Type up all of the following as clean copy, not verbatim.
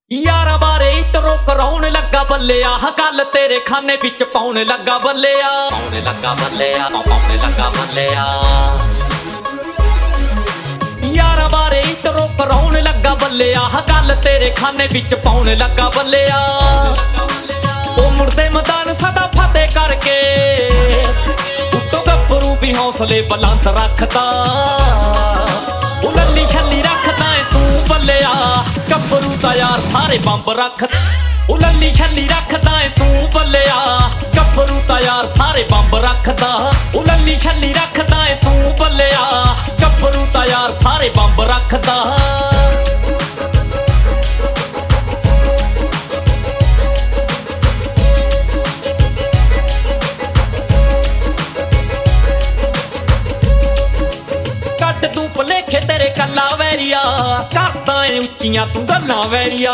यारा बारे इंटरो कराउण लगा बल्लेआ गल तेरे खाने विच पाउण लगा बल्लेआ पाउण लगा बल्लेआ पाउण लगा बल्लेआ यारा बारे इंटरो कराउण लगा बल्लेआ गल तेरे खाने विच पाउण लगा बल्लेआ ओ मुड़दे मैदान सदा फतेह करके उत्तों गब्बरू भी हौसले बुलंद रखदा ओ लल्ली छल्ली रखदा है तू बल्लेआ गब्बरू दा यार सारे बंब रख ओ लल्ली छल्ली रखदा है तू बल्लेआ गब्बरू दा यार सारे बंब रखदा ओ लल्ली छल्ली रखदा है तू बल्लेआ गब्बरू दा यार सारे बंब रखदा तू भलेखे तेरे कल्ला वैरिया करदा है उच्चियां तू गल्लां वैरिया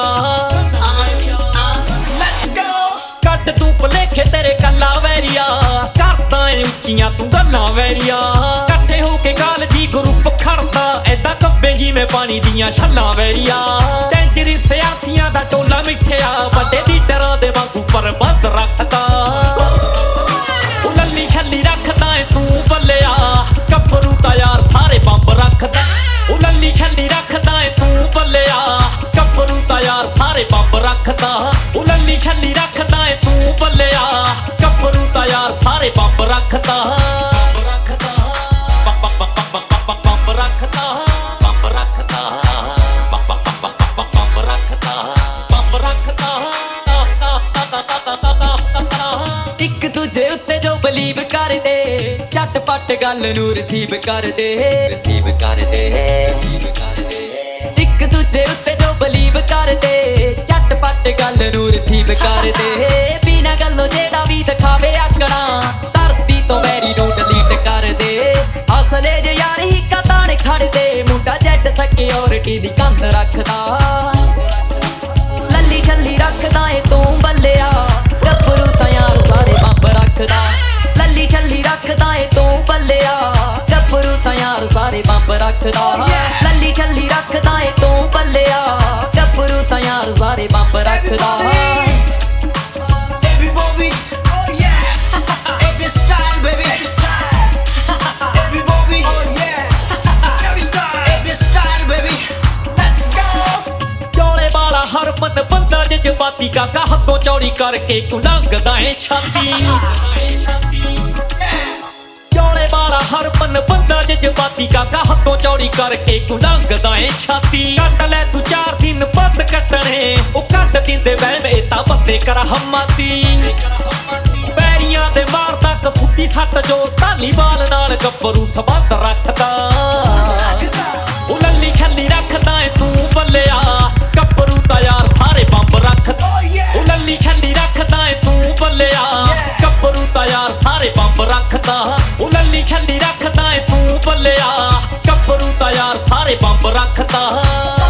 कट तू भलेखे तेरे कल्ला वैरिया करदा है उच्चियां तू गल्लां वैरिया कट्ठे होके काल जी ग्रुप खड़दा ऐदा कब्बे जिवें पानी दियां छल्लां वैरिया टेंजरी सियासियां दा टोला मिठिया बड़े लीडरां दे वांगू प्रबंध रखदा ओ लल्ली छल्ली रखदा है तू बल्लेआ गब्बरू दा यार सारे बंब रखदा ओ लल्ली छल्ली रखदा है तू बल्लेआ गब्बरू दा यार सारे बंब रखदा ओ लल्ली छल्ली रखदा है तू बल्लेआ गब्बरू दा यार सारे बंब रखदा बंब रखदा बंब रखदा बंब रखदा बंब रखदा इक दूजे उत्ते जो बलीव कर दे झटपट गल नू रिसीव कर दे इक दूजे उत्ते जो बलीव कर दे झटपट गल नू रिसीव कर दे बिना गल्लों जेड़ा भी दिखावे आकड़ा धरती तो मैरी नू डिलीट कर दे हौसले जे यार ही कताने खड़ दे मुंडा जेट सिक्योरिटी दी कंध रखदा लल्ली छल्ली रखदा है तू बल्लेआ गब्बरू दा यार सारे बंब रखदा लल्ली छल्ली रखदा है तू बल्लेआ गब्बरू दा यार सारे बंब रखदा लल्ली छल्ली रखदा है तू बल्लेआ गब्बरू दा यार सारे बंब रखदा हर मन बंदा जज्बाती काका हथों चौड़ी करके तू लंघदा है छाती चौड़े वाला हर मन बंदा जज्बाती काका हथों चौड़ी करके तू लंघदा है छाती कट ले तू 4 दिन बंद कटने ओ कट दिंदे वैमे तां बंदे कर हमाती पैरियां दे मारदा कसूती सट जो धालीवाल नाल गब्बरू संबंध रखदा ओ लल्ली छल्ली रखदा है तू बल्लेआ गब्बरू दा यार सारे बंब रखदा ओ लल्ली छल्ली रखदा है तू बल्लेआ गब्बरू दा यार सारे बंब रखदा ओ लल्ली छल्ली रखदा है तू बल्लेआ गब्बरू दा यार सारे बंब रखदा